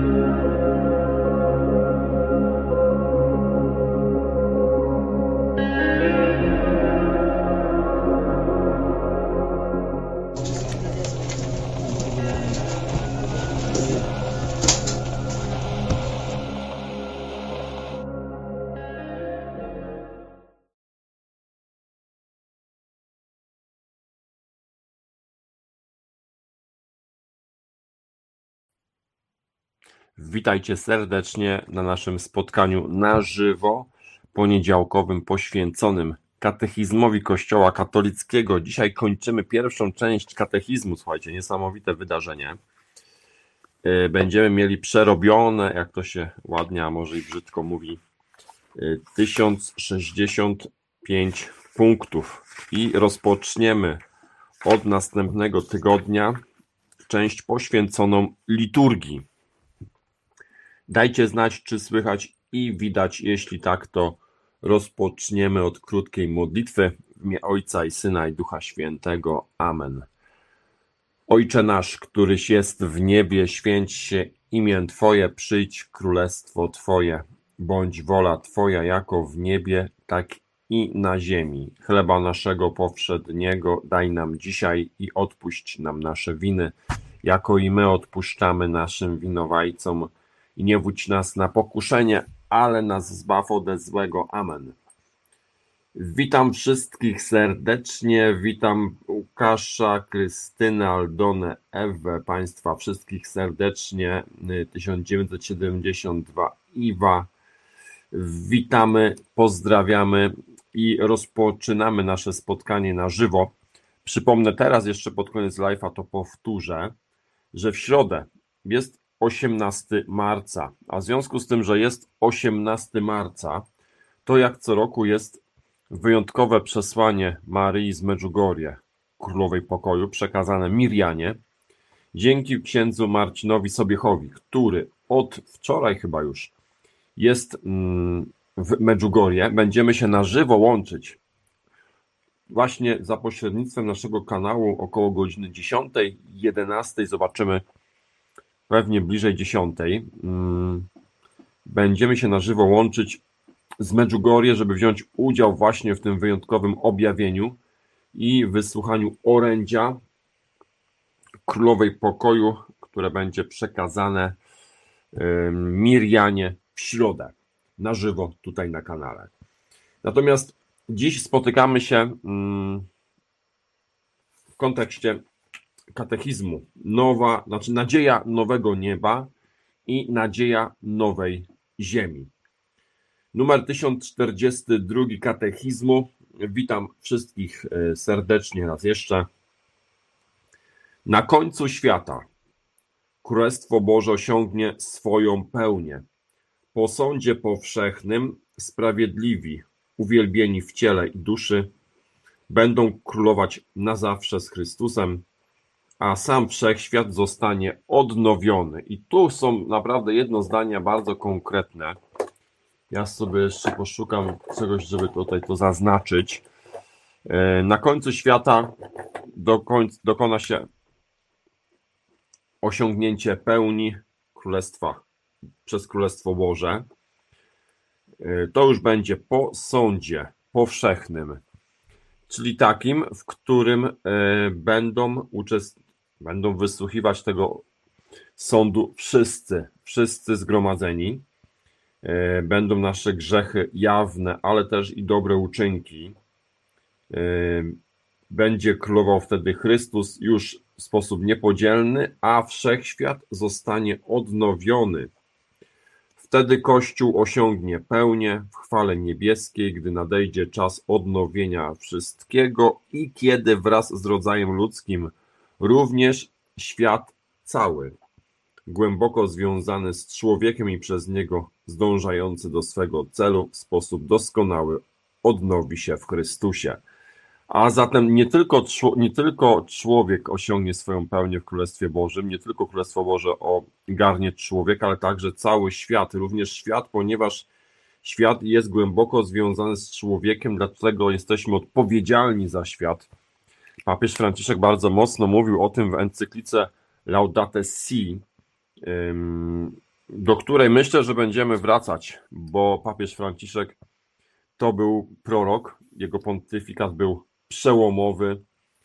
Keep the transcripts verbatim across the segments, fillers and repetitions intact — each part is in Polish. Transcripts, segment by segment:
Witajcie serdecznie na naszym spotkaniu na żywo, poniedziałkowym, poświęconym katechizmowi Kościoła katolickiego. Dzisiaj kończymy pierwszą część katechizmu, słuchajcie, niesamowite wydarzenie. Będziemy mieli przerobione, jak to się ładnie, a może i brzydko mówi, tysiąc sześćdziesiąt pięć punktów i rozpoczniemy od następnego tygodnia część poświęconą liturgii. Dajcie znać, czy słychać i widać. Jeśli tak, to rozpoczniemy od krótkiej modlitwy w imię Ojca i Syna i Ducha Świętego. Amen. Ojcze nasz, któryś jest w niebie, święć się imię Twoje, przyjdź królestwo Twoje, bądź wola Twoja jako w niebie, tak i na ziemi. Chleba naszego powszedniego daj nam dzisiaj i odpuść nam nasze winy, jako i my odpuszczamy naszym winowajcom. I nie wódź nas na pokuszenie, ale nas zbaw ode złego. Amen. Witam wszystkich serdecznie, witam Łukasza, Krystynę, Aldonę, Ewę, Państwa wszystkich serdecznie, tysiąc dziewięćset siedemdziesiąt dwa, Iwa. Witamy, pozdrawiamy i rozpoczynamy nasze spotkanie na żywo. Przypomnę teraz jeszcze pod koniec live'a, to powtórzę, że w środę jest osiemnastego marca, a w związku z tym, że jest osiemnastego marca, to jak co roku jest wyjątkowe przesłanie Maryi z Medjugorje, Królowej Pokoju, przekazane Mirjanie, dzięki księdzu Marcinowi Sobiechowi, który od wczoraj chyba już jest w Medjugorje. Będziemy się na żywo łączyć właśnie za pośrednictwem naszego kanału około godziny dziesiątej, jedenastej, zobaczymy, pewnie bliżej dziesiątej. Będziemy się na żywo łączyć z Medjugorje, żeby wziąć udział właśnie w tym wyjątkowym objawieniu i wysłuchaniu orędzia Królowej Pokoju, które będzie przekazane Mirjanie w środę na żywo tutaj na kanale. Natomiast dziś spotykamy się w kontekście katechizmu. Nowa, znaczy nadzieja nowego nieba i nadzieja nowej ziemi. Numer tysiąc czterdziesty drugi katechizmu. Witam wszystkich serdecznie raz jeszcze. Na końcu świata Królestwo Boże osiągnie swoją pełnię. Po sądzie powszechnym sprawiedliwi, uwielbieni w ciele i duszy, będą królować na zawsze z Chrystusem, a sam wszechświat zostanie odnowiony. I tu są naprawdę jedno zdania bardzo konkretne. Ja sobie jeszcze poszukam czegoś, żeby tutaj to zaznaczyć. Na końcu świata dokona się osiągnięcie pełni Królestwa przez Królestwo Boże. To już będzie po sądzie powszechnym, czyli takim, w którym będą uczestniczyć, będą wysłuchiwać tego sądu wszyscy, wszyscy zgromadzeni. Będą nasze grzechy jawne, ale też i dobre uczynki. Będzie królował wtedy Chrystus już w sposób niepodzielny, a wszechświat zostanie odnowiony. Wtedy Kościół osiągnie pełnię w chwale niebieskiej, gdy nadejdzie czas odnowienia wszystkiego i kiedy wraz z rodzajem ludzkim również świat cały, głęboko związany z człowiekiem i przez niego zdążający do swego celu w sposób doskonały, odnowi się w Chrystusie. A zatem nie tylko, nie tylko człowiek osiągnie swoją pełnię w Królestwie Bożym, nie tylko Królestwo Boże ogarnie człowieka, ale także cały świat, również świat, ponieważ świat jest głęboko związany z człowiekiem, dlatego jesteśmy odpowiedzialni za świat. Papież Franciszek bardzo mocno mówił o tym w encyklice Laudate Si, do której myślę, że będziemy wracać, bo papież Franciszek to był prorok, jego pontyfikat był przełomowy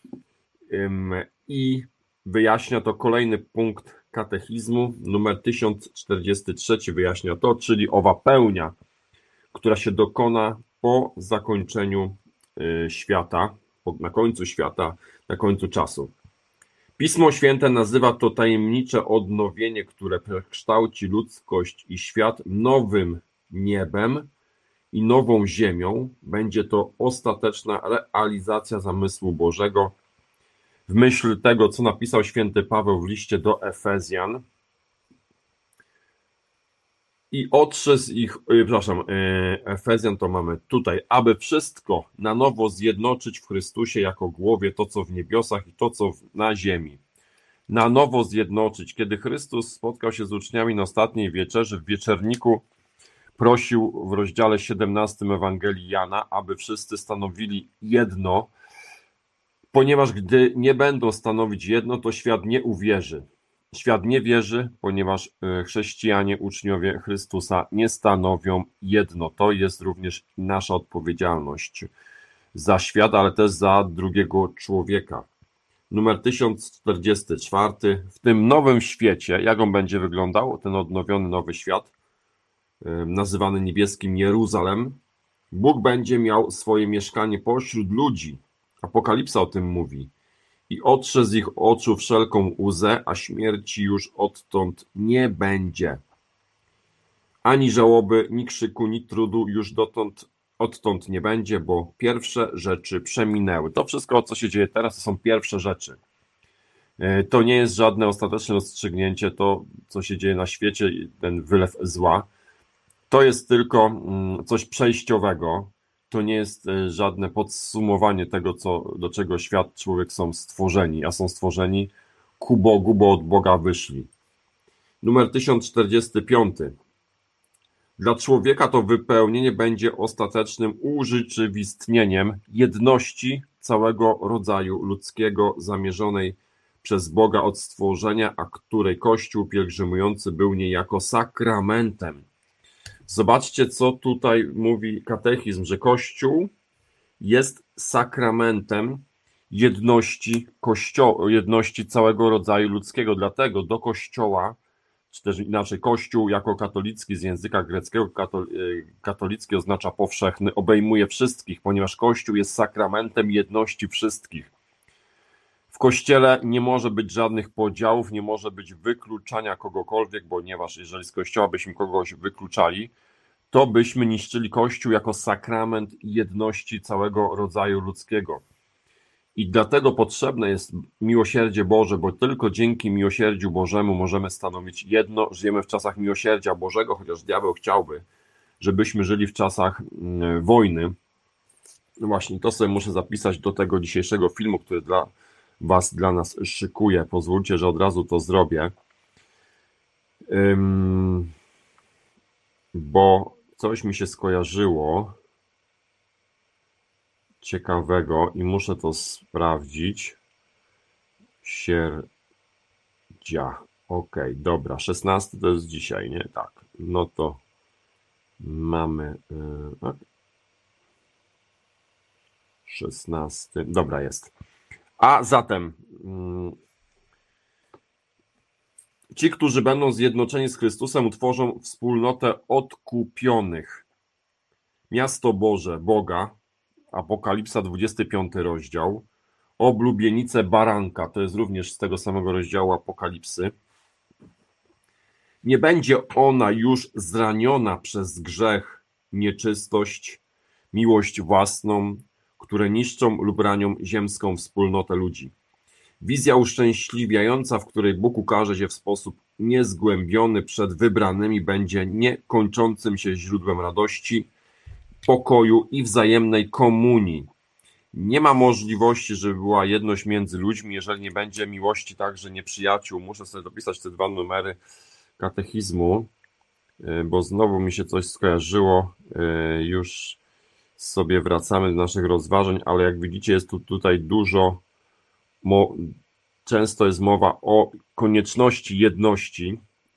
i wyjaśnia to kolejny punkt katechizmu, numer tysiąc czterdziesty trzeci wyjaśnia to, czyli owa pełnia, która się dokona po zakończeniu świata, na końcu świata, na końcu czasu. Pismo Święte nazywa to tajemnicze odnowienie, które przekształci ludzkość i świat nowym niebem i nową ziemią. Będzie to ostateczna realizacja zamysłu Bożego. W myśl tego, co napisał święty Paweł w liście do Efezjan, i otrze z ich, przepraszam, Efezjan to mamy tutaj, aby wszystko na nowo zjednoczyć w Chrystusie jako głowie, to co w niebiosach i to co na ziemi. Na nowo zjednoczyć. Kiedy Chrystus spotkał się z uczniami na ostatniej wieczerzy, w wieczerniku prosił w rozdziale siedemnastym Ewangelii Jana, aby wszyscy stanowili jedno, ponieważ gdy nie będą stanowić jedno, to świat nie uwierzy. Świat nie wierzy, ponieważ chrześcijanie, uczniowie Chrystusa nie stanowią jedno. To jest również nasza odpowiedzialność za świat, ale też za drugiego człowieka. Numer tysiąc czterdziesty czwarty. W tym nowym świecie, jak on będzie wyglądał, ten odnowiony nowy świat, nazywany niebieskim Jeruzalem, Bóg będzie miał swoje mieszkanie pośród ludzi. Apokalipsa o tym mówi. I otrze z ich oczu wszelką łzę, a śmierci już odtąd nie będzie. Ani żałoby, ni krzyku, ni trudu już dotąd, odtąd nie będzie, bo pierwsze rzeczy przeminęły. To wszystko, co się dzieje teraz, to są pierwsze rzeczy. To nie jest żadne ostateczne rozstrzygnięcie, to, co się dzieje na świecie, ten wylew zła. To jest tylko coś przejściowego. To nie jest żadne podsumowanie tego, co, do czego świat, człowiek są stworzeni, a są stworzeni ku Bogu, bo od Boga wyszli. Numer tysiąc czterdziesty piąty. Dla człowieka to wypełnienie będzie ostatecznym urzeczywistnieniem jedności całego rodzaju ludzkiego zamierzonej przez Boga od stworzenia, a której Kościół pielgrzymujący był niejako sakramentem. Zobaczcie, co tutaj mówi katechizm, że Kościół jest sakramentem jedności Kościoła, jedności całego rodzaju ludzkiego. Dlatego do Kościoła, czy też inaczej Kościół jako katolicki z języka greckiego, katolicki oznacza powszechny, obejmuje wszystkich, ponieważ Kościół jest sakramentem jedności wszystkich. W Kościele nie może być żadnych podziałów, nie może być wykluczania kogokolwiek, ponieważ jeżeli z Kościoła byśmy kogoś wykluczali, to byśmy niszczyli Kościół jako sakrament jedności całego rodzaju ludzkiego. I dlatego potrzebne jest miłosierdzie Boże, bo tylko dzięki miłosierdziu Bożemu możemy stanowić jedno. Żyjemy w czasach miłosierdzia Bożego, chociaż diabeł chciałby, żebyśmy żyli w czasach wojny. No właśnie, to sobie muszę zapisać do tego dzisiejszego filmu, który dla Was, dla nas szykuję. Pozwólcie, że od razu to zrobię. Ym, bo coś mi się skojarzyło ciekawego i muszę to sprawdzić. Sierdzia. Ok, dobra. szesnasty to jest dzisiaj, nie? Tak. No to mamy yy, szesnasty. Dobra, jest. A zatem yy, ci, którzy będą zjednoczeni z Chrystusem, utworzą wspólnotę odkupionych. Miasto Boże, Boga, Apokalipsa dwudziesty piąty rozdział, oblubienice baranka, to jest również z tego samego rozdziału Apokalipsy. Nie będzie ona już zraniona przez grzech, nieczystość, miłość własną, które niszczą lub ranią ziemską wspólnotę ludzi. Wizja uszczęśliwiająca, w której Bóg ukaże się w sposób niezgłębiony przed wybranymi, będzie niekończącym się źródłem radości, pokoju i wzajemnej komunii. Nie ma możliwości, żeby była jedność między ludźmi, jeżeli nie będzie miłości także nieprzyjaciół. Muszę sobie dopisać te dwa numery katechizmu, bo znowu mi się coś skojarzyło. Już sobie wracamy do naszych rozważań, ale jak widzicie, jest tu tutaj dużo, często jest mowa o konieczności jedności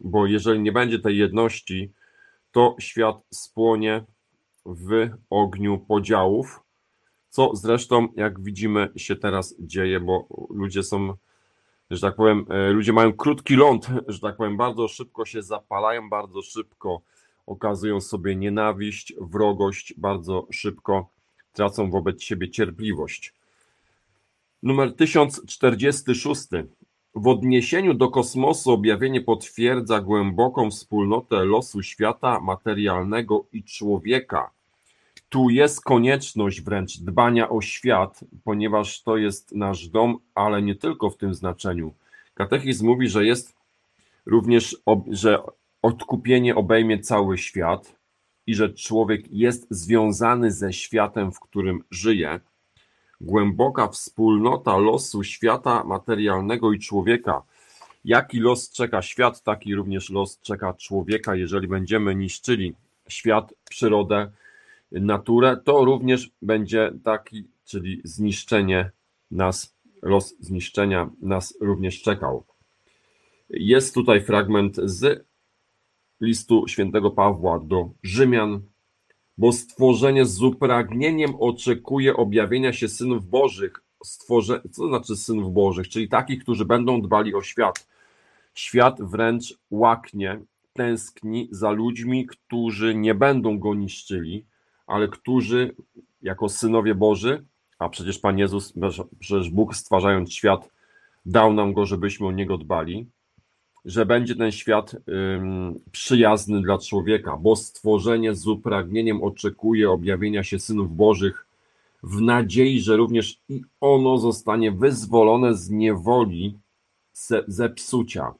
bo jeżeli nie będzie tej jedności, to świat spłonie w ogniu podziałów, co zresztą, jak widzimy, się teraz dzieje, bo ludzie są, że tak powiem, ludzie mają krótki ląd, że tak powiem, bardzo szybko się zapalają, bardzo szybko okazują sobie nienawiść, wrogość, bardzo szybko tracą wobec siebie cierpliwość. Numer tysiąc czterdziesty szósty. W odniesieniu do kosmosu objawienie potwierdza głęboką wspólnotę losu świata materialnego i człowieka. Tu jest konieczność wręcz dbania o świat, ponieważ to jest nasz dom, ale nie tylko w tym znaczeniu. Katechizm mówi, że jest również, że odkupienie obejmie cały świat i że człowiek jest związany ze światem, w którym żyje. Głęboka wspólnota losu świata materialnego i człowieka. Jaki los czeka świat, taki również los czeka człowieka. Jeżeli będziemy niszczyli świat, przyrodę, naturę, to również będzie taki, czyli zniszczenie nas, los zniszczenia nas również czekał. Jest tutaj fragment z listu świętego Pawła do Rzymian, bo stworzenie z upragnieniem oczekuje objawienia się synów Bożych. Stworze... Co to znaczy synów Bożych? Czyli takich, którzy będą dbali o świat. Świat wręcz łaknie, tęskni za ludźmi, którzy nie będą go niszczyli, ale którzy jako synowie Boży, a przecież Pan Jezus, przecież Bóg stwarzając świat, dał nam go, żebyśmy o niego dbali, że będzie ten świat ym, przyjazny dla człowieka, bo stworzenie z upragnieniem oczekuje objawienia się synów Bożych w nadziei, że również i ono zostanie wyzwolone z niewoli ze, zepsucia.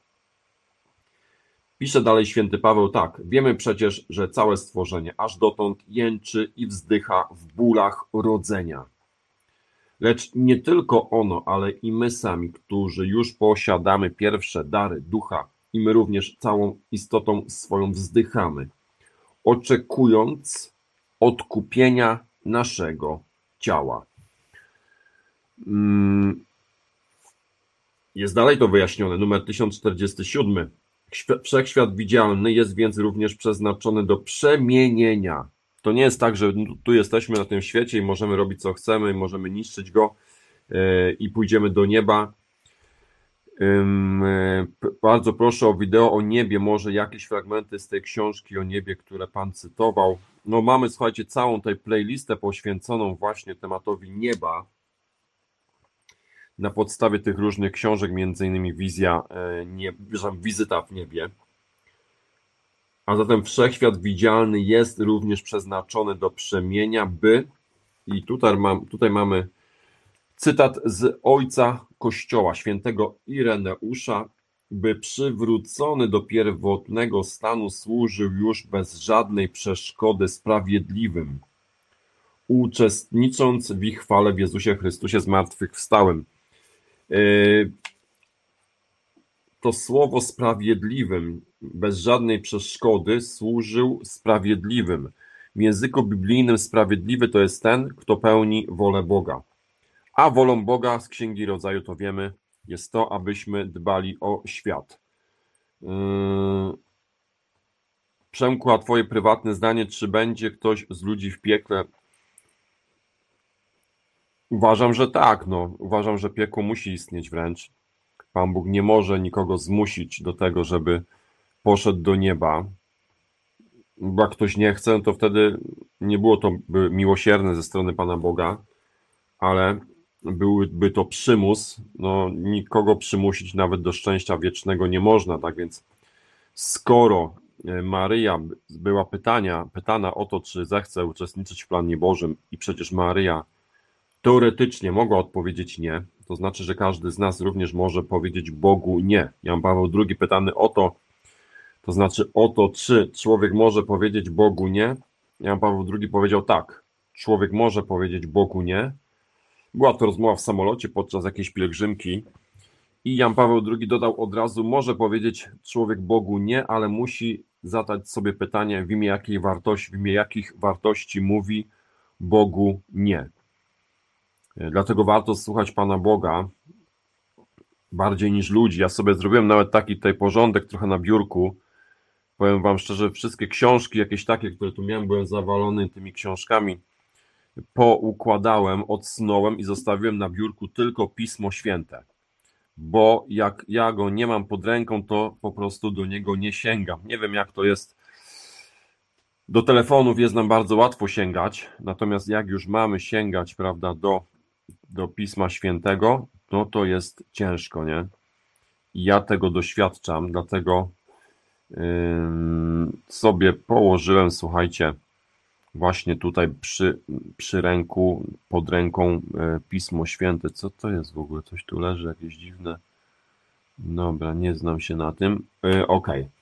Pisze dalej święty Paweł tak, wiemy przecież, że całe stworzenie aż dotąd jęczy i wzdycha w bólach rodzenia. Lecz nie tylko ono, ale i my sami, którzy już posiadamy pierwsze dary ducha i my również całą istotą swoją wzdychamy, oczekując odkupienia naszego ciała. Jest dalej to wyjaśnione, numer tysiąc czterdziesty siódmy. Wszechświat widzialny jest więc również przeznaczony do przemienienia. To nie jest tak, że tu jesteśmy na tym świecie i możemy robić co chcemy, możemy niszczyć go i pójdziemy do nieba. Bardzo proszę o wideo o niebie, może jakieś fragmenty z tej książki o niebie, które Pan cytował. No mamy, słuchajcie, całą tej playlistę poświęconą właśnie tematowi nieba. Na podstawie tych różnych książek, między innymi wizja, nie, wizyta w niebie. A zatem wszechświat widzialny jest również przeznaczony do przemienia, by, i tutaj, mam, tutaj mamy cytat z ojca Kościoła, świętego Ireneusza, by przywrócony do pierwotnego stanu służył już bez żadnej przeszkody sprawiedliwym, uczestnicząc w ich chwale w Jezusie Chrystusie zmartwychwstałym. To słowo sprawiedliwym, bez żadnej przeszkody, służył sprawiedliwym. W języku biblijnym sprawiedliwy to jest ten, kto pełni wolę Boga. A wolą Boga z Księgi Rodzaju, to wiemy, jest to, abyśmy dbali o świat. Yy... Przemku, a twoje prywatne zdanie, czy będzie ktoś z ludzi w piekle? Uważam, że tak. No. Uważam, że piekło musi istnieć wręcz. Pan Bóg nie może nikogo zmusić do tego, żeby poszedł do nieba. Bo jak ktoś nie chce, to wtedy nie było to by miłosierne ze strony Pana Boga, ale byłby to przymus. No, nikogo przymusić nawet do szczęścia wiecznego nie można. Tak więc skoro Maryja była pytania, pytana o to, czy zechce uczestniczyć w planie Bożym i przecież Maryja teoretycznie mogła odpowiedzieć nie, to znaczy, że każdy z nas również może powiedzieć Bogu nie. Jan Paweł drugi pytany o to, to znaczy o to, czy człowiek może powiedzieć Bogu nie. Jan Paweł drugi powiedział tak, człowiek może powiedzieć Bogu nie. Była to rozmowa w samolocie podczas jakiejś pielgrzymki i Jan Paweł drugi dodał od razu, może powiedzieć człowiek Bogu nie, ale musi zadać sobie pytanie, w imię jakiej wartości, w imię jakich wartości mówi Bogu nie. Dlatego warto słuchać Pana Boga, bardziej niż ludzi. Ja sobie zrobiłem nawet taki tutaj porządek trochę na biurku. Powiem wam szczerze, wszystkie książki jakieś takie, które tu miałem, byłem zawalony tymi książkami, poukładałem, odsunąłem i zostawiłem na biurku tylko Pismo Święte. Bo jak ja go nie mam pod ręką, to po prostu do niego nie sięgam. Nie wiem, jak to jest. Do telefonów jest nam bardzo łatwo sięgać, natomiast jak już mamy sięgać, prawda, do, do Pisma Świętego, no to jest ciężko, nie? I ja tego doświadczam, dlatego yy, sobie położyłem, słuchajcie, właśnie tutaj przy, przy ręku, pod ręką yy, Pismo Święte. Co to jest w ogóle? Coś tu leży, jakieś dziwne. Dobra, nie znam się na tym. Yy, Okej. Okay.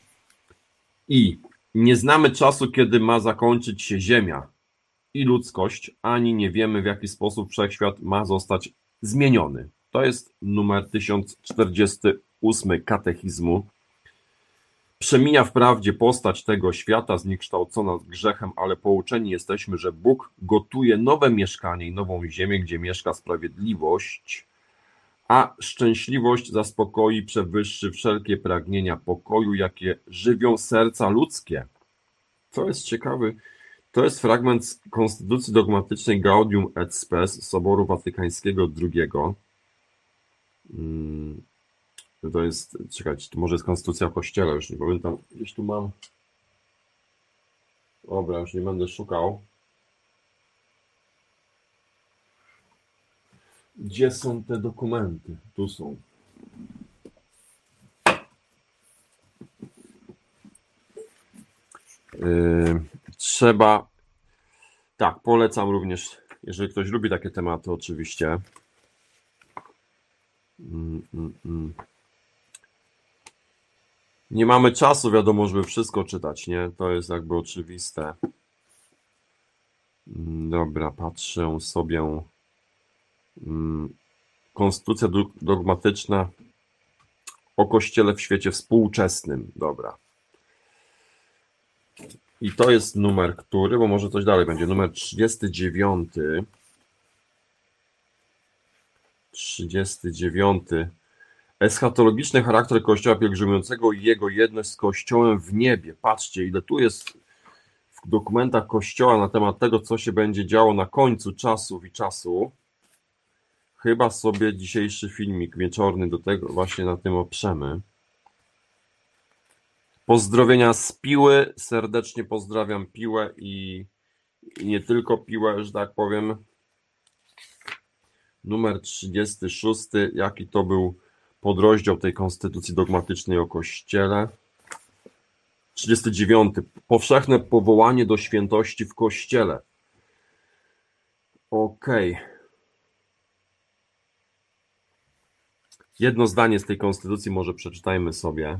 I nie znamy czasu, kiedy ma zakończyć się Ziemia i ludzkość, ani nie wiemy, w jaki sposób wszechświat ma zostać zmieniony. To jest numer tysiąc czterdziesty ósmy katechizmu. Przemija wprawdzie postać tego świata zniekształcona grzechem, ale pouczeni jesteśmy, że Bóg gotuje nowe mieszkanie i nową ziemię, gdzie mieszka sprawiedliwość, a szczęśliwość zaspokoi, przewyższy wszelkie pragnienia pokoju, jakie żywią serca ludzkie. To jest ciekawy, to jest fragment z Konstytucji Dogmatycznej Gaudium et Spes Soboru Watykańskiego drugiego. To jest, czekajcie, to może jest Konstytucja o Kościele, już nie pamiętam, gdzieś tu mam. Dobra, już nie będę szukał. Gdzie są te dokumenty? Tu są. Yy, trzeba, tak, polecam również, jeżeli ktoś lubi takie tematy, oczywiście. Mm, mm, mm. Nie mamy czasu, wiadomo, żeby wszystko czytać, nie? To jest jakby oczywiste. Dobra, patrzę sobie. Konstytucja dogmatyczna o Kościele w świecie współczesnym. Dobra. I to jest numer który, bo może coś dalej będzie. Numer trzydziesty dziewiąty. trzydziesty dziewiąty. Eschatologiczny charakter Kościoła pielgrzymującego i jego jedność z Kościołem w niebie. Patrzcie, ile tu jest w dokumentach Kościoła na temat tego, co się będzie działo na końcu czasów i czasu. Chyba sobie dzisiejszy filmik wieczorny do tego właśnie na tym oprzemy. Pozdrowienia z Piły. Serdecznie pozdrawiam Piłę i, i nie tylko Piłę, że tak powiem. Numer trzydziesty szósty. Jaki to był podrozdział tej Konstytucji Dogmatycznej o Kościele? trzydziesty dziewiąty. Powszechne powołanie do świętości w Kościele. Okej. Okay. Jedno zdanie z tej konstytucji może przeczytajmy sobie.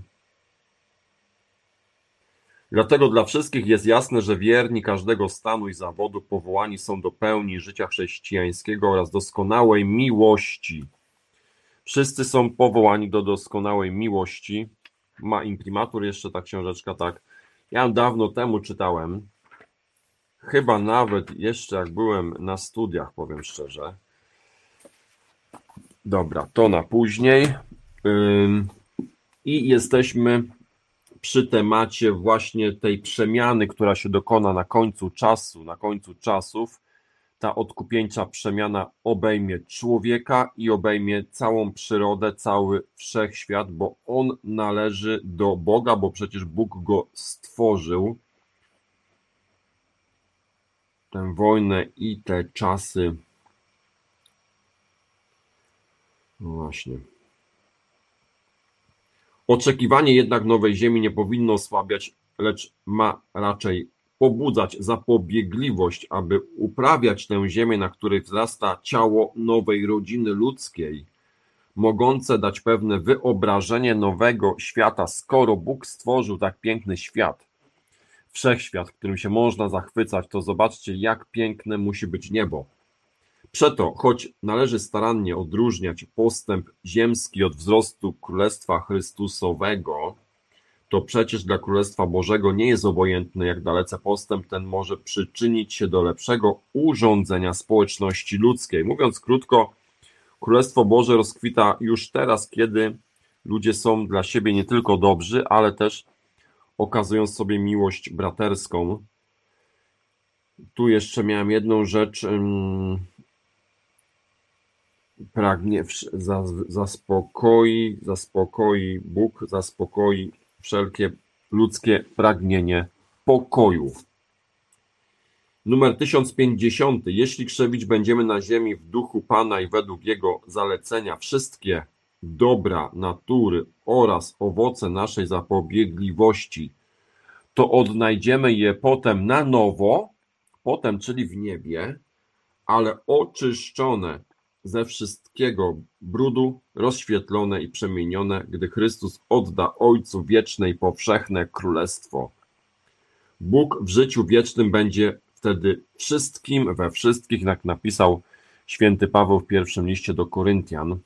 Dlatego dla wszystkich jest jasne, że wierni każdego stanu i zawodu powołani są do pełni życia chrześcijańskiego oraz doskonałej miłości. Wszyscy są powołani do doskonałej miłości. Ma imprimatur jeszcze ta książeczka, tak. Ja dawno temu czytałem. Chyba nawet jeszcze jak byłem na studiach, powiem szczerze. Dobra, to na później. I jesteśmy przy temacie właśnie tej przemiany, która się dokona na końcu czasu, na końcu czasów. Ta odkupieńcza przemiana obejmie człowieka i obejmie całą przyrodę, cały wszechświat, bo on należy do Boga, bo przecież Bóg go stworzył. Tę wojnę i te czasy. No właśnie. Oczekiwanie jednak nowej ziemi nie powinno osłabiać, lecz ma raczej pobudzać zapobiegliwość, aby uprawiać tę ziemię, na której wzrasta ciało nowej rodziny ludzkiej, mogące dać pewne wyobrażenie nowego świata, skoro Bóg stworzył tak piękny świat, wszechświat, którym się można zachwycać, to zobaczcie, jak piękne musi być niebo. Przeto, choć należy starannie odróżniać postęp ziemski od wzrostu Królestwa Chrystusowego, to przecież dla Królestwa Bożego nie jest obojętne, jak dalece postęp ten może przyczynić się do lepszego urządzenia społeczności ludzkiej. Mówiąc krótko, Królestwo Boże rozkwita już teraz, kiedy ludzie są dla siebie nie tylko dobrzy, ale też okazują sobie miłość braterską. Tu jeszcze miałem jedną rzecz. Pragnie, zaspokoi, zaspokoi Bóg, zaspokoi wszelkie ludzkie pragnienie pokoju. Numer tysiąc pięćdziesiąty. Jeśli krzewić będziemy na ziemi w duchu Pana i według Jego zalecenia wszystkie dobra natury oraz owoce naszej zapobiegliwości, to odnajdziemy je potem na nowo, potem, czyli w niebie, ale oczyszczone ze wszystkiego brudu, rozświetlone i przemienione, gdy Chrystus odda Ojcu wieczne i powszechne królestwo. Bóg w życiu wiecznym będzie wtedy wszystkim we wszystkich, jak napisał święty Paweł w pierwszym liście do Koryntian.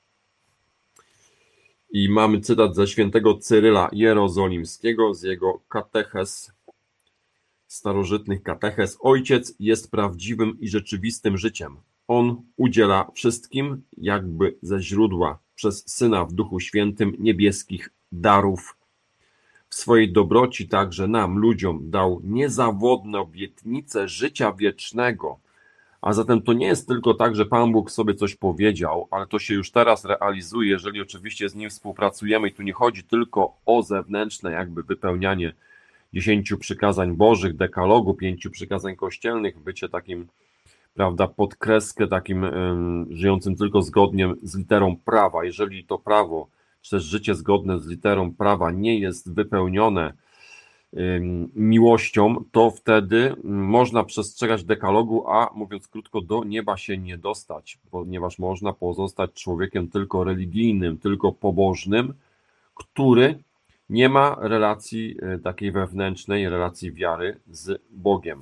I mamy cytat ze świętego Cyryla Jerozolimskiego, z jego kateches, starożytnych kateches. Ojciec jest prawdziwym i rzeczywistym życiem. On udziela wszystkim, jakby ze źródła, przez Syna w Duchu Świętym, niebieskich darów. W swojej dobroci także nam, ludziom, dał niezawodne obietnice życia wiecznego. A zatem to nie jest tylko tak, że Pan Bóg sobie coś powiedział, ale to się już teraz realizuje, jeżeli oczywiście z Nim współpracujemy. I tu nie chodzi tylko o zewnętrzne jakby wypełnianie dziesięciu przykazań bożych, dekalogu, pięciu przykazań kościelnych, bycie takim, prawda, pod kreskę, takim um, żyjącym tylko zgodnie z literą prawa. Jeżeli to prawo, czy też życie zgodne z literą prawa nie jest wypełnione um, miłością, to wtedy można przestrzegać dekalogu, a mówiąc krótko, do nieba się nie dostać, ponieważ można pozostać człowiekiem tylko religijnym, tylko pobożnym, który nie ma relacji takiej wewnętrznej, relacji wiary z Bogiem.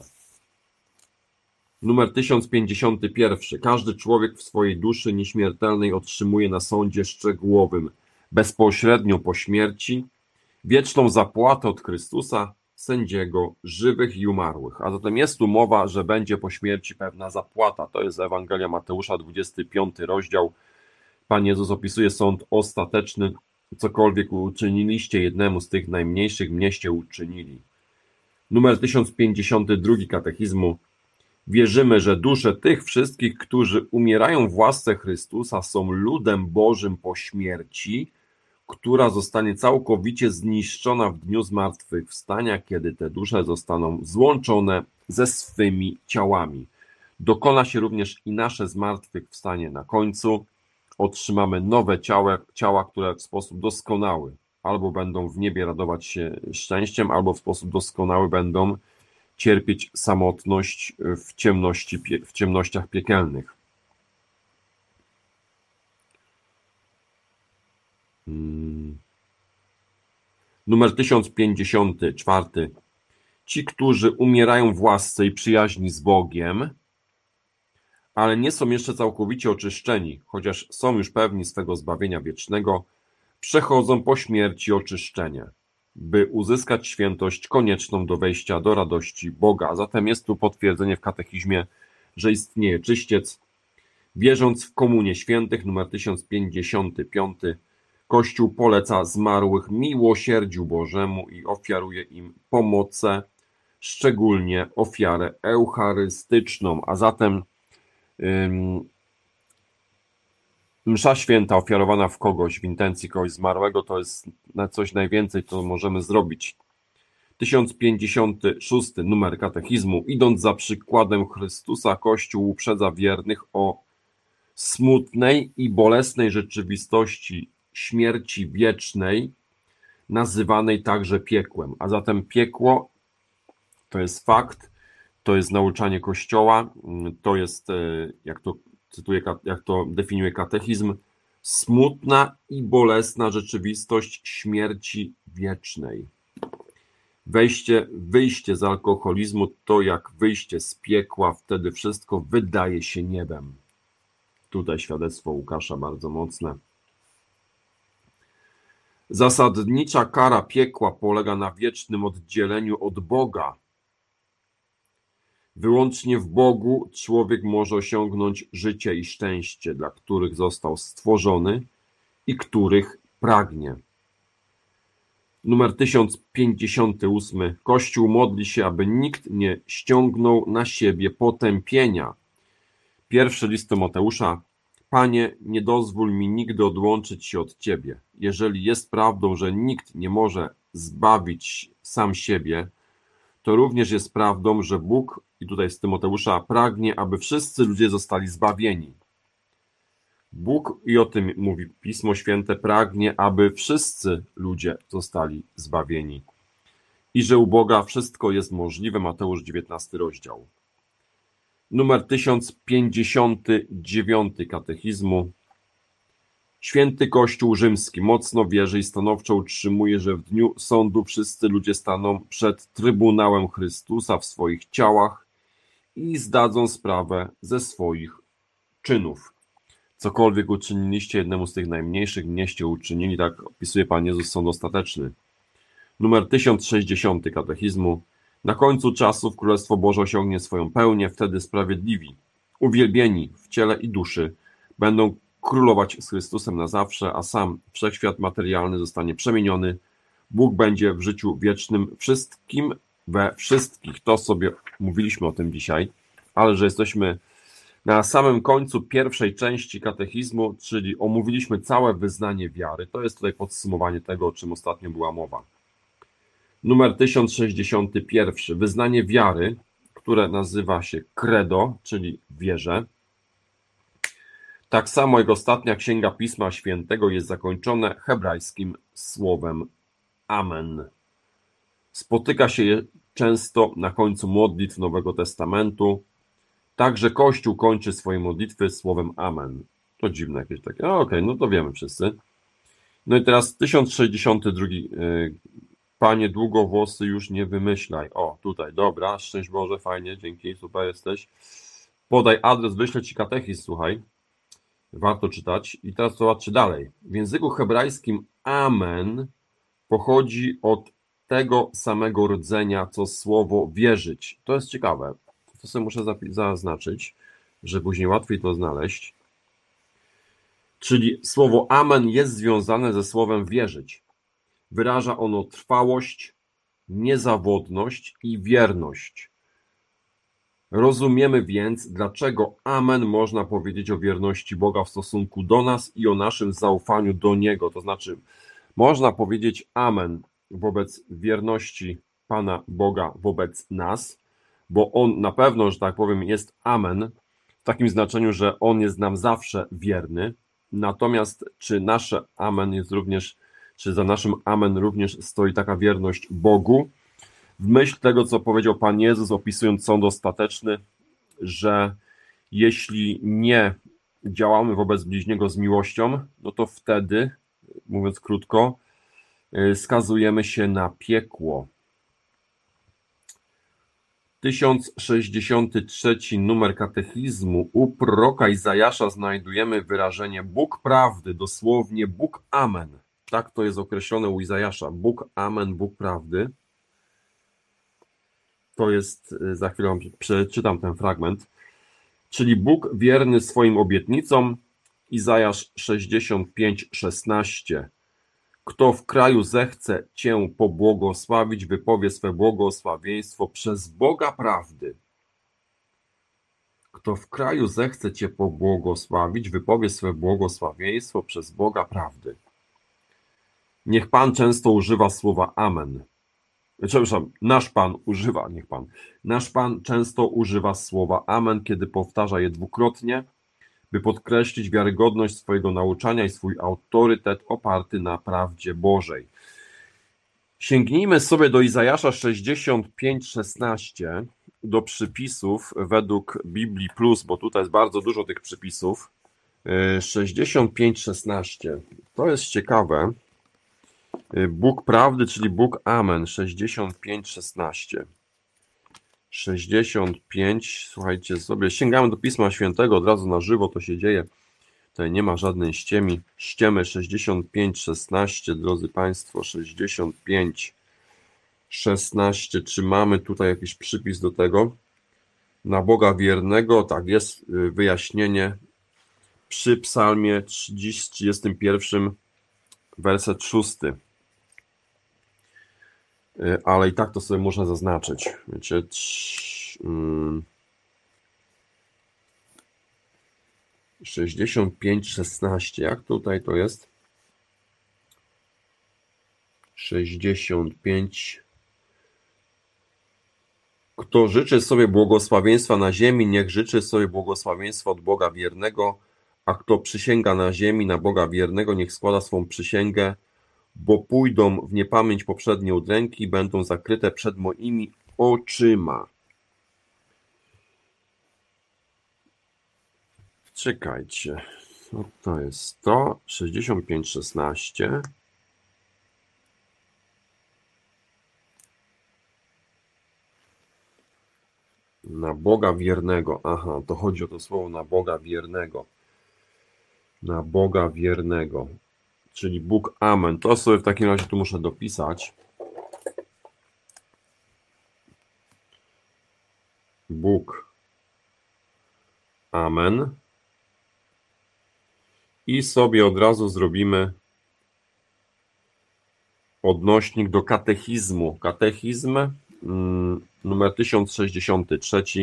Numer tysiąc pięćdziesiąty pierwszy. Każdy człowiek w swojej duszy nieśmiertelnej otrzymuje na sądzie szczegółowym, bezpośrednio po śmierci, wieczną zapłatę od Chrystusa, sędziego żywych i umarłych. A zatem jest tu mowa, że będzie po śmierci pewna zapłata. To jest Ewangelia Mateusza, dwudziesty piąty rozdział. Pan Jezus opisuje sąd ostateczny. Cokolwiek uczyniliście jednemu z tych najmniejszych, mnieście uczynili. Numer tysiąc pięćdziesiąty drugi katechizmu. Wierzymy, że dusze tych wszystkich, którzy umierają w łasce Chrystusa, są ludem Bożym po śmierci, która zostanie całkowicie zniszczona w dniu zmartwychwstania, kiedy te dusze zostaną złączone ze swymi ciałami. Dokona się również i nasze zmartwychwstanie na końcu. Otrzymamy nowe ciała, ciała, które w sposób doskonały albo będą w niebie radować się szczęściem, albo w sposób doskonały będą cierpieć samotność w ciemności, w ciemnościach piekielnych. Hmm. Numer tysiąc pięćdziesiąty czwarty. Ci, którzy umierają w łasce i przyjaźni z Bogiem, ale nie są jeszcze całkowicie oczyszczeni, chociaż są już pewni swego zbawienia wiecznego, przechodzą po śmierci oczyszczenie, by uzyskać świętość konieczną do wejścia do radości Boga. A zatem jest tu potwierdzenie w katechizmie, że istnieje czyściec. Wierząc w komunię świętych, numer tysiąc pięćdziesiąty piąty, Kościół poleca zmarłych miłosierdziu Bożemu i ofiaruje im pomocę, szczególnie ofiarę eucharystyczną. A zatem ym, msza święta ofiarowana w kogoś, w intencji kogoś zmarłego, to jest na coś najwięcej, co możemy zrobić. tysiąc pięćdziesiąty szósty numer katechizmu. Idąc za przykładem Chrystusa, Kościół uprzedza wiernych o smutnej i bolesnej rzeczywistości śmierci wiecznej, nazywanej także piekłem. A zatem piekło to jest fakt, to jest nauczanie Kościoła, to jest, jak to cytuję, jak to definiuje katechizm, smutna i bolesna rzeczywistość śmierci wiecznej. Wejście, wyjście z alkoholizmu to jak wyjście z piekła, wtedy wszystko wydaje się niebem. Tutaj świadectwo Łukasza bardzo mocne. Zasadnicza kara piekła polega na wiecznym oddzieleniu od Boga. Wyłącznie w Bogu człowiek może osiągnąć życie i szczęście, dla których został stworzony i których pragnie. Numer tysiąc pięćdziesiąty ósmy. Kościół modli się, aby nikt nie ściągnął na siebie potępienia. Pierwszy list Tymoteusza. Panie, nie dozwól mi nigdy odłączyć się od Ciebie. Jeżeli jest prawdą, że nikt nie może zbawić sam siebie, to również jest prawdą, że Bóg, i tutaj z Tymoteusza, pragnie, aby wszyscy ludzie zostali zbawieni. Bóg, i o tym mówi Pismo Święte, pragnie, aby wszyscy ludzie zostali zbawieni. I że u Boga wszystko jest możliwe. Mateusz dziewiętnasty rozdział. Numer tysiąc pięćdziesiąty dziewiąty katechizmu. Święty Kościół Rzymski mocno wierzy i stanowczo utrzymuje, że w dniu sądu wszyscy ludzie staną przed Trybunałem Chrystusa w swoich ciałach i zdadzą sprawę ze swoich czynów. Cokolwiek uczyniliście jednemu z tych najmniejszych, mnieście uczynili, tak opisuje Pan Jezus sąd ostateczny. Numer tysiąc sześćdziesiąty katechizmu. Na końcu czasów Królestwo Boże osiągnie swoją pełnię, wtedy sprawiedliwi, uwielbieni w ciele i duszy, będą królować z Chrystusem na zawsze, a sam wszechświat materialny zostanie przemieniony. Bóg będzie w życiu wiecznym wszystkim we wszystkich. To sobie mówiliśmy o tym dzisiaj, ale że jesteśmy na samym końcu pierwszej części katechizmu, czyli omówiliśmy całe wyznanie wiary. To jest tutaj podsumowanie tego, o czym ostatnio była mowa. Numer tysiąc sześćdziesiąty pierwszy. Wyznanie wiary, które nazywa się credo, czyli wierzę. Tak samo jak ostatnia księga Pisma Świętego jest zakończone hebrajskim słowem Amen. Spotyka się je często na końcu modlitw Nowego Testamentu. Także Kościół kończy swoje modlitwy słowem Amen. To dziwne jakieś takie. No okej, okay, no to wiemy wszyscy. No i teraz tysiąc sześćdziesiąty drugi. Panie, długo włosy już nie wymyślaj. O, tutaj, dobra, szczęść Boże, fajnie, dzięki, super jesteś. Podaj adres, wyślę Ci katechizm, słuchaj. Warto czytać. I teraz zobaczcie dalej. W języku hebrajskim Amen pochodzi od tego samego rdzenia, co słowo wierzyć. To jest ciekawe. To sobie muszę zaznaczyć, żeby później łatwiej to znaleźć. Czyli słowo Amen jest związane ze słowem wierzyć. Wyraża ono trwałość, niezawodność i wierność. Rozumiemy więc, dlaczego Amen można powiedzieć o wierności Boga w stosunku do nas i o naszym zaufaniu do Niego. To znaczy, można powiedzieć Amen wobec wierności Pana Boga wobec nas, bo On na pewno, że tak powiem, jest Amen w takim znaczeniu, że On jest nam zawsze wierny. Natomiast czy nasze Amen jest również, czy za naszym Amen również stoi taka wierność Bogu? W myśl tego, co powiedział Pan Jezus, opisując sąd ostateczny, że jeśli nie działamy wobec bliźniego z miłością, no to wtedy, mówiąc krótko, skazujemy się na piekło. tysiąc sześćdziesiąty trzeci numer katechizmu. U proroka Izajasza znajdujemy wyrażenie Bóg prawdy, dosłownie Bóg Amen. Tak to jest określone u Izajasza. Bóg Amen, Bóg prawdy. To jest, za chwilę przeczytam ten fragment, czyli Bóg wierny swoim obietnicom. Izajasz sześćdziesiąt pięć szesnaście. Kto w kraju zechce Cię pobłogosławić, wypowie swe błogosławieństwo przez Boga prawdy. Kto w kraju zechce Cię pobłogosławić, wypowie swe błogosławieństwo przez Boga prawdy. Niech Pan często używa słowa Amen. Przepraszam, nasz Pan używa, niech Pan. Nasz Pan często używa słowa Amen, kiedy powtarza je dwukrotnie, by podkreślić wiarygodność swojego nauczania i swój autorytet oparty na prawdzie Bożej. Sięgnijmy sobie do Izajasza sześćdziesiąt pięć szesnaście, do przypisów według Biblii Plus, bo tutaj jest bardzo dużo tych przypisów. sześćdziesiąt pięć szesnaście. To jest ciekawe. Bóg prawdy, czyli Bóg Amen. sześćdziesiąt pięć szesnaście. sześćdziesiąt pięć, słuchajcie sobie, sięgamy do Pisma Świętego, od razu na żywo to się dzieje. Tutaj nie ma żadnej ściemi. Ściemy sześćdziesiąt pięć szesnaście, drodzy Państwo, sześćdziesiąt pięć szesnaście. Czy mamy tutaj jakiś przypis do tego? na Boga wiernego, tak jest wyjaśnienie przy psalmie trzydziestym pierwszym, werset szósty. Ale i tak to sobie można zaznaczyć. Wiecie, sześćdziesiąt pięć szesnaście, jak tutaj to jest? sześćdziesiąt pięć. Kto życzy sobie błogosławieństwa na ziemi, niech życzy sobie błogosławieństwa od Boga wiernego, a kto przysięga na ziemi na Boga wiernego, niech składa swą przysięgę, bo pójdą w niepamięć poprzednie udręki, będą zakryte przed moimi oczyma. Czekajcie, co to jest to? sześćdziesiąt pięć szesnaście. Na Boga wiernego. Aha, to chodzi o to słowo na Boga wiernego. Na Boga wiernego. Czyli Bóg Amen. To sobie w takim razie tu muszę dopisać. Bóg Amen. I sobie od razu zrobimy odnośnik do katechizmu. Katechizm mm, numer tysiąc sześćdziesiąty trzeci.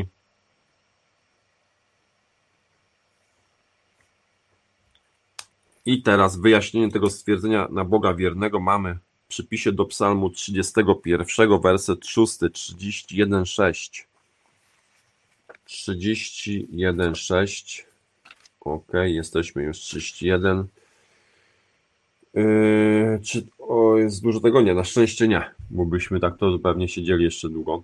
I teraz wyjaśnienie tego stwierdzenia na Boga wiernego mamy w przypisie do psalmu trzydziestego pierwszego, werset szósty, trzydzieści jeden sześć. trzydzieści jeden sześć. Ok, jesteśmy już trzydzieści jeden. Yy, czy o, jest dużo tego? Nie, na szczęście nie, bo byśmy tak to pewnie siedzieli jeszcze długo.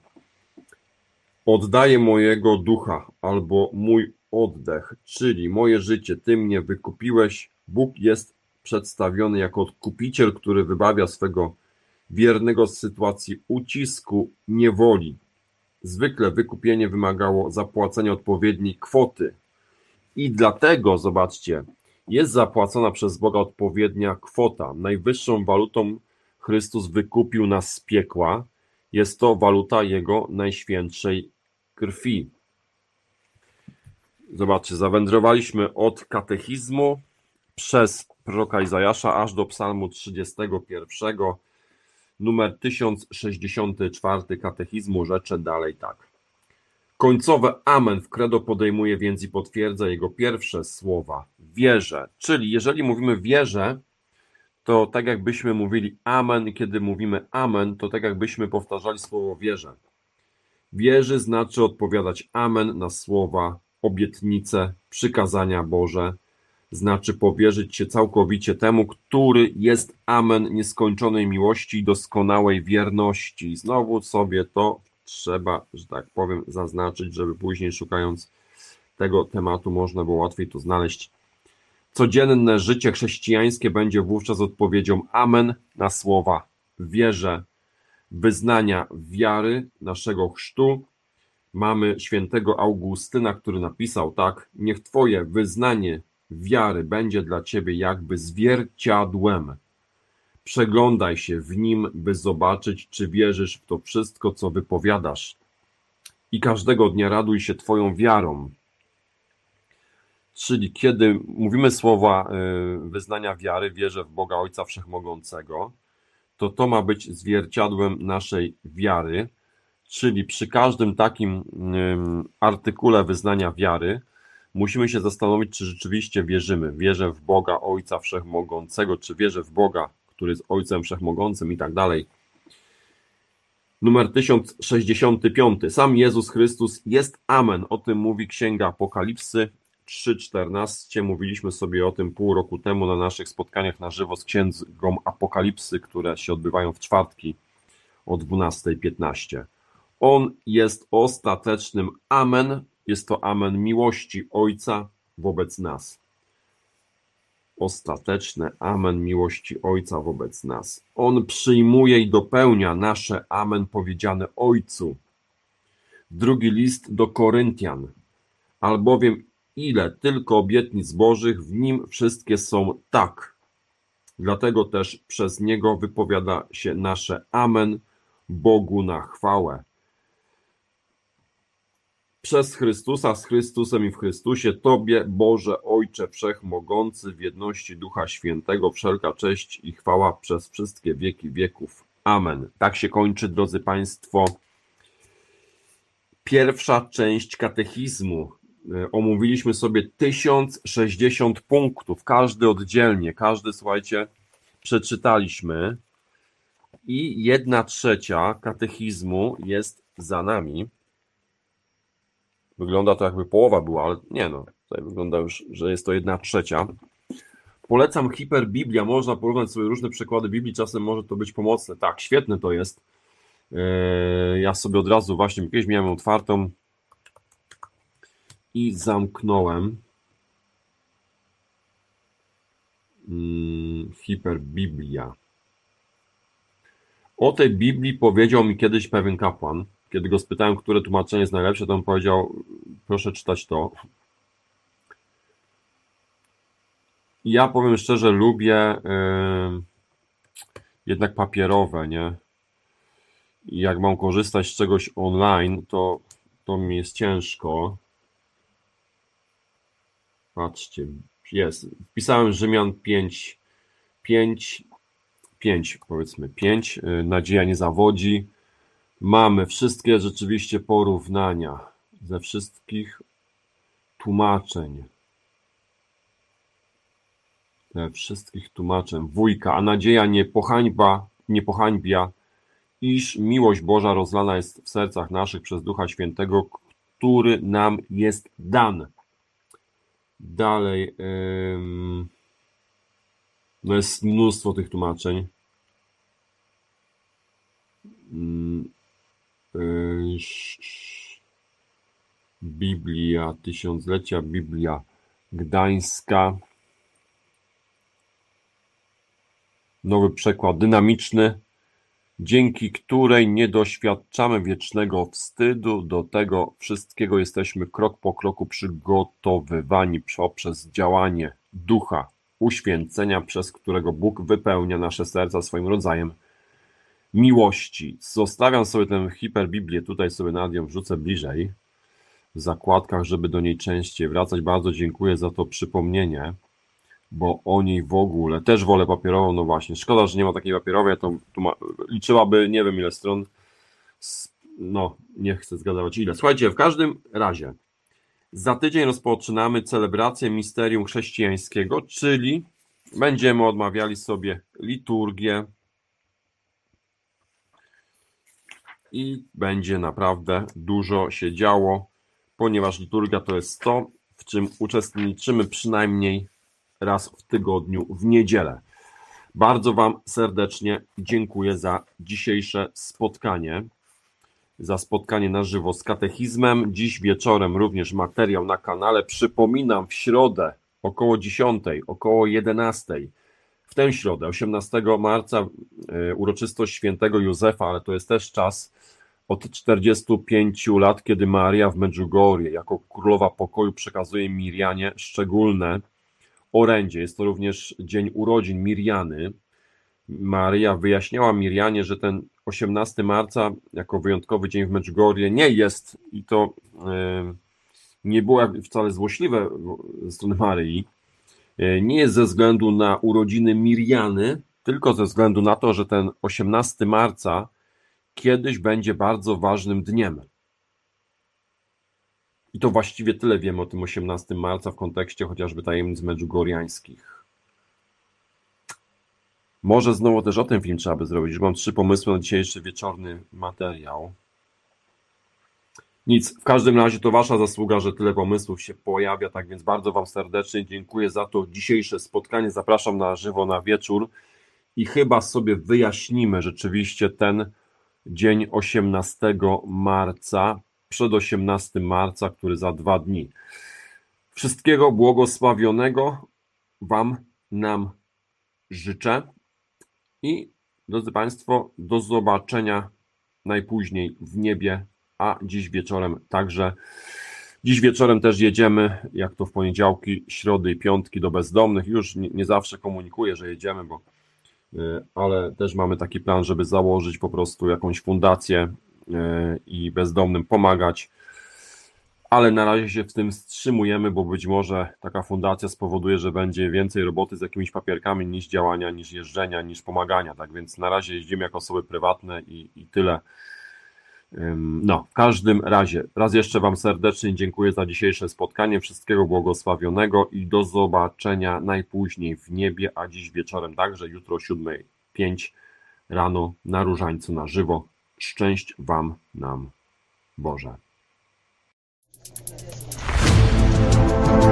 Oddaję mojego ducha albo mój oddech, czyli moje życie, Ty mnie wykupiłeś. Bóg jest przedstawiony jako odkupiciel, który wybawia swego wiernego z sytuacji ucisku, niewoli. Zwykle wykupienie wymagało zapłacenia odpowiedniej kwoty. I dlatego, zobaczcie, jest zapłacona przez Boga odpowiednia kwota. Najwyższą walutą Chrystus wykupił nas z piekła. Jest to waluta Jego najświętszej krwi. Zobaczcie, zawędrowaliśmy od katechizmu przez proroka Izajasza aż do psalmu trzydziestego pierwszego. Numer tysiąc sześćdziesiąty czwarty katechizmu rzecze dalej tak. Końcowe amen w credo podejmuje więc i potwierdza jego pierwsze słowa. Wierzę. Czyli jeżeli mówimy wierzę, to tak jakbyśmy mówili amen. Kiedy mówimy amen, to tak jakbyśmy powtarzali słowo wierzę. Wierzy znaczy odpowiadać amen na słowa, obietnice, przykazania Boże. Znaczy powierzyć się całkowicie temu, który jest amen nieskończonej miłości i doskonałej wierności. I znowu sobie to trzeba, że tak powiem, zaznaczyć, żeby później szukając tego tematu można było łatwiej to znaleźć. Codzienne życie chrześcijańskie będzie wówczas odpowiedzią amen na słowa wierzę, wyznania wiary naszego chrztu. Mamy świętego Augustyna, który napisał tak: niech Twoje wyznanie wiary będzie dla Ciebie jakby zwierciadłem. Przeglądaj się w nim, by zobaczyć, czy wierzysz w to wszystko, co wypowiadasz. I każdego dnia raduj się Twoją wiarą. Czyli kiedy mówimy słowa wyznania wiary, wierzę w Boga Ojca Wszechmogącego, to to ma być zwierciadłem naszej wiary, czyli przy każdym takim artykule wyznania wiary musimy się zastanowić, czy rzeczywiście wierzymy. Wierzę w Boga Ojca Wszechmogącego, czy wierzę w Boga, który jest Ojcem Wszechmogącym i tak dalej. Numer tysiąc sześćdziesiąty piąty. Sam Jezus Chrystus jest amen. O tym mówi Księga Apokalipsy trzy czternaście. Mówiliśmy sobie o tym pół roku temu na naszych spotkaniach na żywo z Księgą Apokalipsy, które się odbywają w czwartki o dwunasta piętnaście. On jest ostatecznym amen. Jest to amen miłości Ojca wobec nas. Ostateczne amen miłości Ojca wobec nas. On przyjmuje i dopełnia nasze amen powiedziane Ojcu. Drugi list do Koryntian. Albowiem ile tylko obietnic Bożych, w nim wszystkie są tak. Dlatego też przez niego wypowiada się nasze amen Bogu na chwałę. Przez Chrystusa, z Chrystusem i w Chrystusie, Tobie, Boże, Ojcze Wszechmogący, w jedności Ducha Świętego, wszelka cześć i chwała przez wszystkie wieki wieków. Amen. Tak się kończy, drodzy Państwo, pierwsza część katechizmu. Omówiliśmy sobie tysiąc sześćdziesiąt punktów, każdy oddzielnie, każdy, słuchajcie, przeczytaliśmy i jedna trzecia katechizmu jest za nami. Wygląda to jakby połowa była, ale nie no, tutaj wygląda już, że jest to jedna trzecia. Polecam Hiperbiblia, można porównać sobie różne przykłady Biblii, czasem może to być pomocne. Tak, świetne to jest. Ja sobie od razu właśnie kiedyś miałem otwartą i zamknąłem. Hiperbiblia. O tej Biblii powiedział mi kiedyś pewien kapłan. Kiedy go spytałem, które tłumaczenie jest najlepsze, to on powiedział, proszę czytać to. Ja powiem szczerze, lubię yy, jednak papierowe, nie? I jak mam korzystać z czegoś online, to, to mi jest ciężko. Patrzcie, jest. Wpisałem Rzymian pięć, pięć, pięć, powiedzmy pięć. Yy, nadzieja nie zawodzi. Mamy wszystkie rzeczywiście porównania ze wszystkich tłumaczeń. Ze wszystkich tłumaczeń. Wujka, a nadzieja nie pohańba, nie pohańbia, iż miłość Boża rozlana jest w sercach naszych przez Ducha Świętego, który nam jest dan. Dalej. Ym, no jest mnóstwo tych tłumaczeń. Ym, yy, Biblia Tysiąclecia, Biblia Gdańska. Nowy przekład dynamiczny, dzięki której nie doświadczamy wiecznego wstydu. Do tego wszystkiego jesteśmy krok po kroku przygotowywani poprzez działanie Ducha uświęcenia, przez którego Bóg wypełnia nasze serca swoim rodzajem miłości. Zostawiam sobie tę hiperbiblię, tutaj sobie nad nią wrzucę bliżej w zakładkach, żeby do niej częściej wracać. Bardzo dziękuję za to przypomnienie, bo o niej w ogóle też wolę papierową, no właśnie. Szkoda, że nie ma takiej papierowej, to, to ma, liczyłaby nie wiem ile stron. No, nie chcę zgadywać ile. Słuchajcie, w każdym razie za tydzień rozpoczynamy celebrację misterium chrześcijańskiego, czyli będziemy odmawiali sobie liturgię i będzie naprawdę dużo się działo, ponieważ liturgia to jest to, w czym uczestniczymy przynajmniej raz w tygodniu w niedzielę. Bardzo Wam serdecznie dziękuję za dzisiejsze spotkanie, za spotkanie na żywo z katechizmem. Dziś wieczorem również materiał na kanale. Przypominam, w środę około dziesiątej, około jedenastej, w tę środę, osiemnastego marca, uroczystość świętego Józefa, ale to jest też czas od czterdziestu pięciu lat, kiedy Maria w Medjugorje jako królowa pokoju przekazuje Mirjanie szczególne orędzie. Jest to również dzień urodzin Mirjany. Maria wyjaśniała Mirjanie, że ten osiemnastego marca jako wyjątkowy dzień w Medjugorje nie jest, i to yy, nie było wcale złośliwe ze strony Maryi, yy, nie jest ze względu na urodziny Mirjany, tylko ze względu na to, że ten osiemnastego marca kiedyś będzie bardzo ważnym dniem. I to właściwie tyle wiemy o tym osiemnastego marca w kontekście chociażby tajemnic medjugorjańskich. Może znowu też o tym film trzeba by zrobić. Już mam trzy pomysły na dzisiejszy wieczorny materiał. Nic, w każdym razie to Wasza zasługa, że tyle pomysłów się pojawia, tak więc bardzo Wam serdecznie dziękuję za to dzisiejsze spotkanie. Zapraszam na żywo na wieczór i chyba sobie wyjaśnimy rzeczywiście ten dzień osiemnastego marca, przed osiemnastego marca, który za dwa dni. Wszystkiego błogosławionego Wam, nam życzę i drodzy Państwo, do zobaczenia najpóźniej w niebie, a dziś wieczorem także. Dziś wieczorem też jedziemy, jak to w poniedziałki, środy i piątki do bezdomnych. Już nie, nie zawsze komunikuję, że jedziemy, bo ale też mamy taki plan, żeby założyć po prostu jakąś fundację i bezdomnym pomagać. ale na razie się w tym wstrzymujemy, bo być może taka fundacja spowoduje, że będzie więcej roboty z jakimiś papierkami niż działania, niż jeżdżenia, niż pomagania. Tak więc na razie jeździmy jako osoby prywatne i, i tyle. No, w każdym razie, raz jeszcze Wam serdecznie dziękuję za dzisiejsze spotkanie. Wszystkiego błogosławionego i do zobaczenia najpóźniej w niebie, a dziś wieczorem także, jutro o siódma pięć rano na Różańcu na żywo. Szczęść Wam, nam, Boże.